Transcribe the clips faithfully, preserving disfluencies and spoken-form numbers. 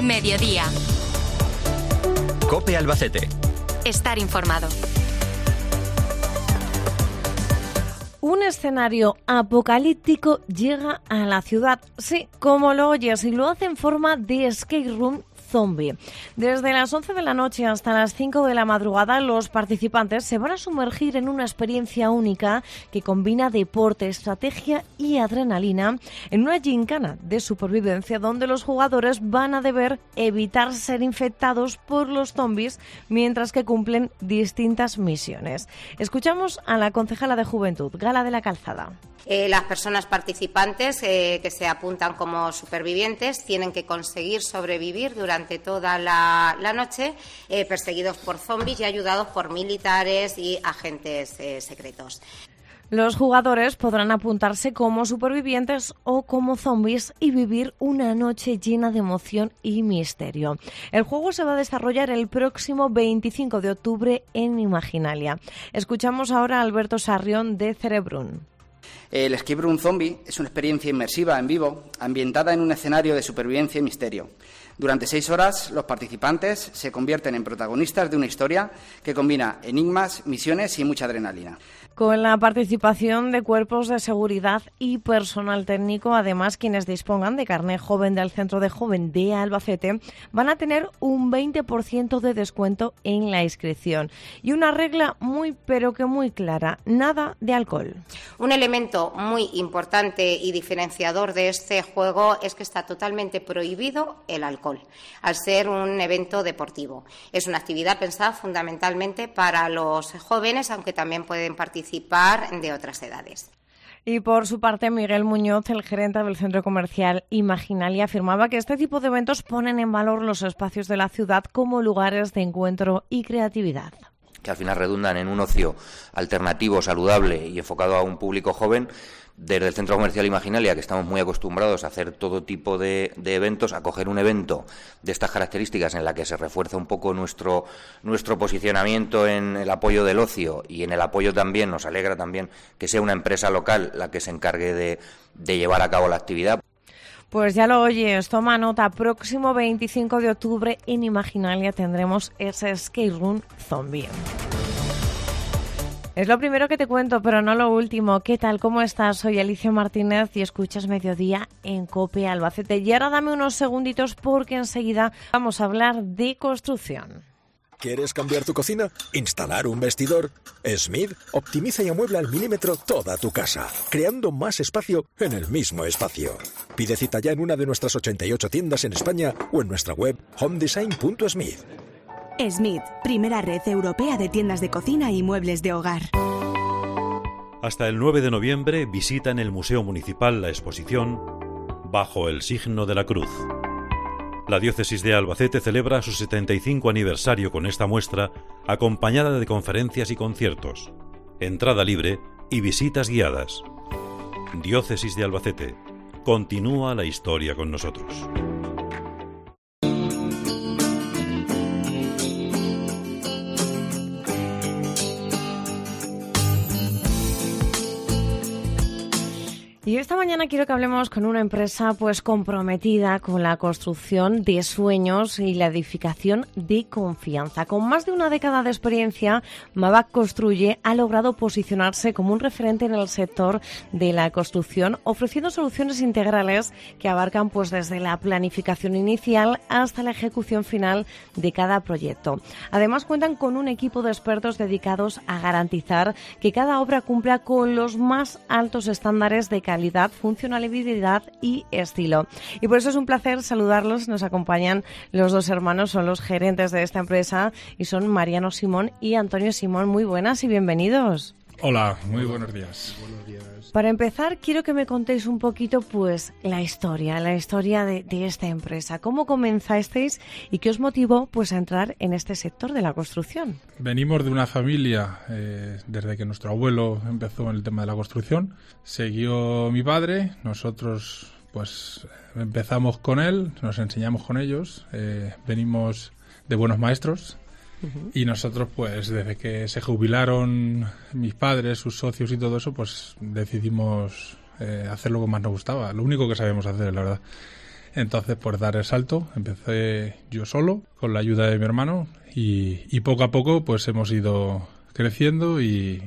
Mediodía. COPE Albacete. Estar informado. Un escenario apocalíptico llega a la ciudad. Sí, como lo oyes, y lo hace en forma de escape room zombie. Desde las once de la noche hasta las cinco de la madrugada, los participantes se van a sumergir en una experiencia única que combina deporte, estrategia y adrenalina en una gincana de supervivencia donde los jugadores van a deber evitar ser infectados por los zombies mientras que cumplen distintas misiones. Escuchamos a la concejala de Juventud, Gala de la Calzada. Eh, las personas participantes eh, que se apuntan como supervivientes tienen que conseguir sobrevivir durante toda la, la noche eh, perseguidos por zombies y ayudados por militares y agentes eh, secretos. Los jugadores podrán apuntarse como supervivientes o como zombies y vivir una noche llena de emoción y misterio. El juego se va a desarrollar el próximo veinticinco de octubre en Imaginalia. Escuchamos ahora a Alberto Sarrión de Cerebrun. El escape room zombie es una experiencia inmersiva en vivo, ambientada en un escenario de supervivencia y misterio. Durante seis horas, los participantes se convierten en protagonistas de una historia que combina enigmas, misiones y mucha adrenalina. Con la participación de cuerpos de seguridad y personal técnico, además quienes dispongan de carné joven del Centro de Joven de Albacete van a tener un veinte por ciento de descuento en la inscripción. Y una regla muy pero que muy clara, nada de alcohol. Un elemento muy importante y diferenciador de este juego es que está totalmente prohibido el alcohol, al ser un evento deportivo. Es una actividad pensada fundamentalmente para los jóvenes, aunque también pueden participar de otras edades. Y por su parte, Miguel Muñoz, el gerente del centro comercial Imaginalia, afirmaba que este tipo de eventos ponen en valor los espacios de la ciudad como lugares de encuentro y creatividad. Que al final redundan en un ocio alternativo, saludable y enfocado a un público joven. Desde el Centro Comercial Imaginalia, que estamos muy acostumbrados a hacer todo tipo de, de eventos, a coger un evento de estas características en la que se refuerza un poco nuestro, nuestro posicionamiento en el apoyo del ocio y en el apoyo también, nos alegra también que sea una empresa local la que se encargue de, de llevar a cabo la actividad. Pues ya lo oyes, toma nota, próximo veinticinco de octubre en Imaginalia tendremos ese escape room zombie. Es lo primero que te cuento, pero no lo último. ¿Qué tal? ¿Cómo estás? Soy Alicia Martínez y escuchas Mediodía en COPE Albacete. Y ahora dame unos segunditos porque enseguida vamos a hablar de construcción. ¿Quieres cambiar tu cocina? ¿Instalar un vestidor? Smith optimiza y amuebla al milímetro toda tu casa, creando más espacio en el mismo espacio. Pide cita ya en una de nuestras ochenta y ocho tiendas en España o en nuestra web home design punto smith. Smith, primera red europea de tiendas de cocina y muebles de hogar. Hasta el nueve de noviembre visita en el Museo Municipal la exposición Bajo el signo de la cruz. La diócesis de Albacete celebra su setenta y cinco aniversario con esta muestra, acompañada de conferencias y conciertos, entrada libre y visitas guiadas. Diócesis de Albacete. Continúa la historia con nosotros. Y esta mañana quiero que hablemos con una empresa pues comprometida con la construcción de sueños y la edificación de confianza. Con más de una década de experiencia, Mavac Construye ha logrado posicionarse como un referente en el sector de la construcción, ofreciendo soluciones integrales que abarcan pues desde la planificación inicial hasta la ejecución final de cada proyecto. Además, cuentan con un equipo de expertos dedicados a garantizar que cada obra cumpla con los más altos estándares de calidad calidad, funcionalidad y estilo. Y por eso es un placer saludarlos. Nos acompañan los dos hermanos, son los gerentes de esta empresa y son Mariano Simón y Antonio Simón. Muy buenas y bienvenidos. Hola, muy buenos días. Buenos días. Para empezar, quiero que me contéis un poquito, pues, la historia, la historia de, de esta empresa. ¿Cómo comenzasteis y qué os motivó, pues, a entrar en este sector de la construcción? Venimos de una familia, eh, desde que nuestro abuelo empezó en el tema de la construcción. Siguió mi padre, nosotros, pues, empezamos con él, nos enseñamos con ellos. Eh, venimos de buenos maestros. Y nosotros, pues, desde que se jubilaron mis padres, sus socios y todo eso, pues decidimos eh, hacer lo que más nos gustaba, lo único que sabemos hacer, la verdad. Entonces, pues dar el salto. Empecé yo solo, con la ayuda de mi hermano, y, y poco a poco pues hemos ido creciendo y,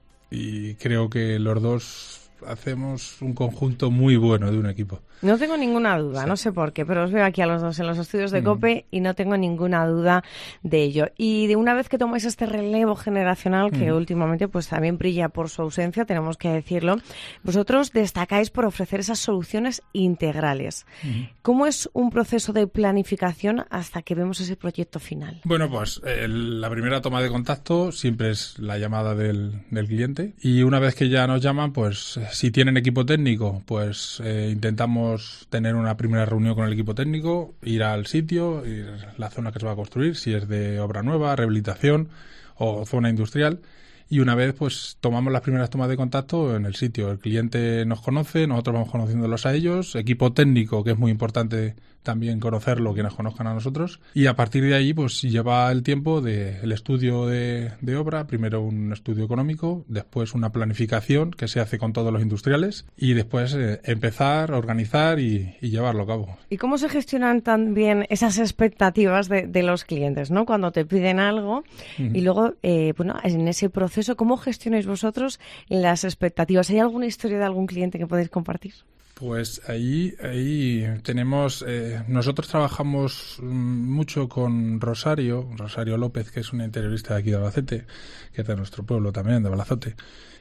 y creo que los dos hacemos un conjunto muy bueno de un equipo. No tengo ninguna duda, sí. No sé por qué, pero os veo aquí a los dos en los estudios de mm. COPE y no tengo ninguna duda de ello. Y de una vez que tomáis este relevo generacional, que mm. últimamente pues también brilla por su ausencia, tenemos que decirlo, vosotros destacáis por ofrecer esas soluciones integrales. Mm. ¿Cómo es un proceso de planificación hasta que vemos ese proyecto final? Bueno, pues eh, la primera toma de contacto siempre es la llamada del, del cliente, y una vez que ya nos llaman, pues si tienen equipo técnico, pues eh, intentamos tener una primera reunión con el equipo técnico, ir al sitio, ir a la zona que se va a construir, si es de obra nueva, rehabilitación o zona industrial, y una vez pues tomamos las primeras tomas de contacto en el sitio. El cliente nos conoce, nosotros vamos conociéndolos a ellos, equipo técnico, que es muy importante también conocerlo, que nos conozcan a nosotros, y a partir de ahí pues lleva el tiempo del estudio de, de obra, primero un estudio económico, después una planificación que se hace con todos los industriales, y después eh, empezar, organizar y, y llevarlo a cabo. ¿Y cómo se gestionan también esas expectativas de, de los clientes, ¿no? Cuando te piden algo uh-huh. y luego, eh, bueno, en ese proceso, ¿cómo gestionáis vosotros las expectativas? ¿Hay alguna historia de algún cliente que podéis compartir? Pues ahí, ahí tenemos, eh, nosotros trabajamos mucho con Rosario, Rosario López, que es una interiorista de aquí de Albacete, que es de nuestro pueblo también, de Balazote.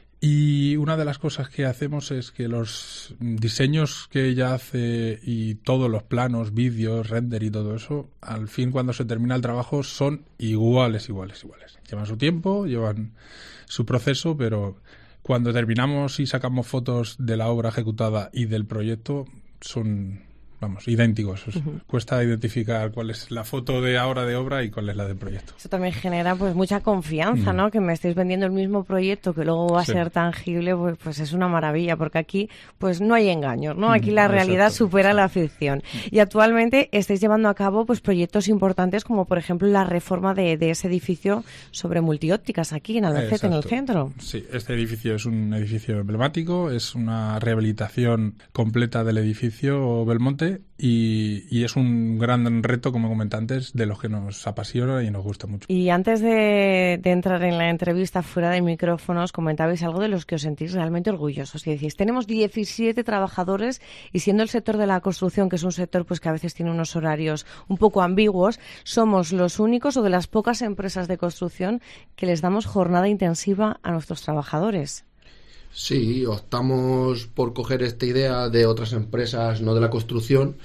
Y una de las cosas que hacemos es que los diseños que ella hace y todos los planos, vídeos, render y todo eso, al fin cuando se termina el trabajo son iguales, iguales, iguales. Llevan su tiempo, llevan su proceso, pero cuando terminamos y sacamos fotos de la obra ejecutada y del proyecto, son, vamos, idénticos. Uh-huh. Cuesta identificar cuál es la foto de ahora de obra y cuál es la del proyecto. Eso también genera pues mucha confianza, uh-huh. ¿no? Que me estéis vendiendo el mismo proyecto que luego va a sí. ser tangible, pues, pues es una maravilla, porque aquí pues no hay engaños, ¿no? Aquí la realidad Exacto. supera sí. la ficción. Y actualmente estáis llevando a cabo pues proyectos importantes como por ejemplo la reforma de, de ese edificio sobre multiópticas aquí en Albacete, Exacto. en el centro. Sí, este edificio es un edificio emblemático, es una rehabilitación completa del edificio Belmonte y, y es un gran reto, como comenté antes, de los que nos apasiona y nos gusta mucho. Y antes de, de entrar en la entrevista fuera de micrófonos, comentabais algo de los que os sentís realmente orgullosos. Y decís, tenemos diecisiete trabajadores y siendo el sector de la construcción, que es un sector pues que a veces tiene unos horarios un poco ambiguos, somos los únicos o de las pocas empresas de construcción que les damos jornada intensiva a nuestros trabajadores. Sí, optamos por coger esta idea de otras empresas, no de la construcción,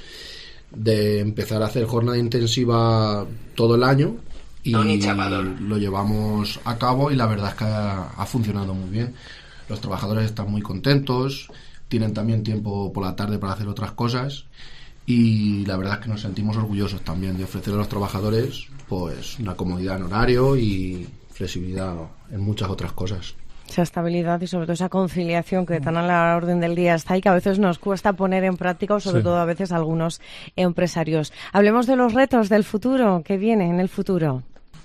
de empezar a hacer jornada intensiva todo el año y lo llevamos a cabo y la verdad es que ha, ha funcionado muy bien. Los trabajadores están muy contentos, tienen también tiempo por la tarde para hacer otras cosas y la verdad es que nos sentimos orgullosos también de ofrecer a los trabajadores pues una comodidad en horario y flexibilidad en muchas otras cosas. Esa estabilidad y sobre todo esa conciliación que tan a la orden del día está y que a veces nos cuesta poner en práctica o sobre sí. todo a veces a algunos empresarios. Hablemos de los retos del futuro, que viene en el futuro.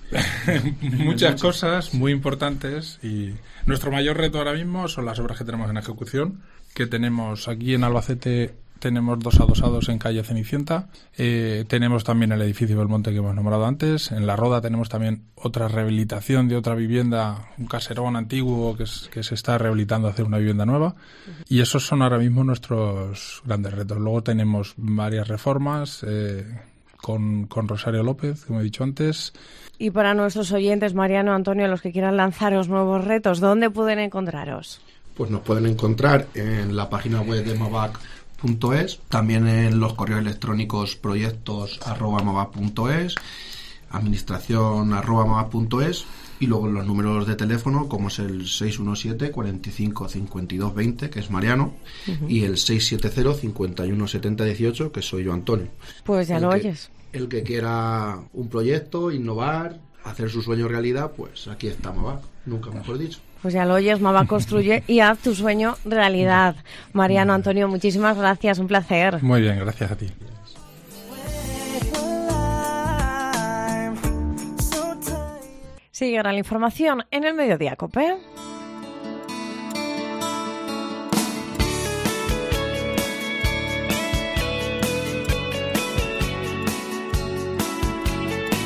Muchas cosas muy importantes y nuestro mayor reto ahora mismo son las obras que tenemos en ejecución, que tenemos aquí en Albacete. Tenemos dos adosados en calle Cenicienta, eh, tenemos también el edificio Belmonte que hemos nombrado antes, en La Roda tenemos también otra rehabilitación de otra vivienda, un caserón antiguo que, es, que se está rehabilitando a hacer una vivienda nueva y esos son ahora mismo nuestros grandes retos. Luego tenemos varias reformas eh, con, con Rosario López, como he dicho antes. Y para nuestros oyentes, Mariano, Antonio, los que quieran lanzaros nuevos retos, ¿dónde pueden encontraros? Pues nos pueden encontrar en la página web de Mavac punto es, también en los correos electrónicos proyectos arroba mavac punto es, administración arroba mavac punto es y luego los números de teléfono como es el seis uno siete, cuatro cinco, cinco dos dos cero, que es Mariano, uh-huh. y el seis siete cero, cinco uno siete cero uno ocho, que soy yo, Antonio. Pues ya el lo que, oyes. El que quiera un proyecto, innovar, hacer su sueño realidad, pues aquí está Mavac, nunca mejor dicho. Pues ya lo oyes, Mavac construye y haz tu sueño realidad. Mariano, Antonio, muchísimas gracias, un placer. Muy bien, gracias a ti. Sigue la información en el Mediodía COPE.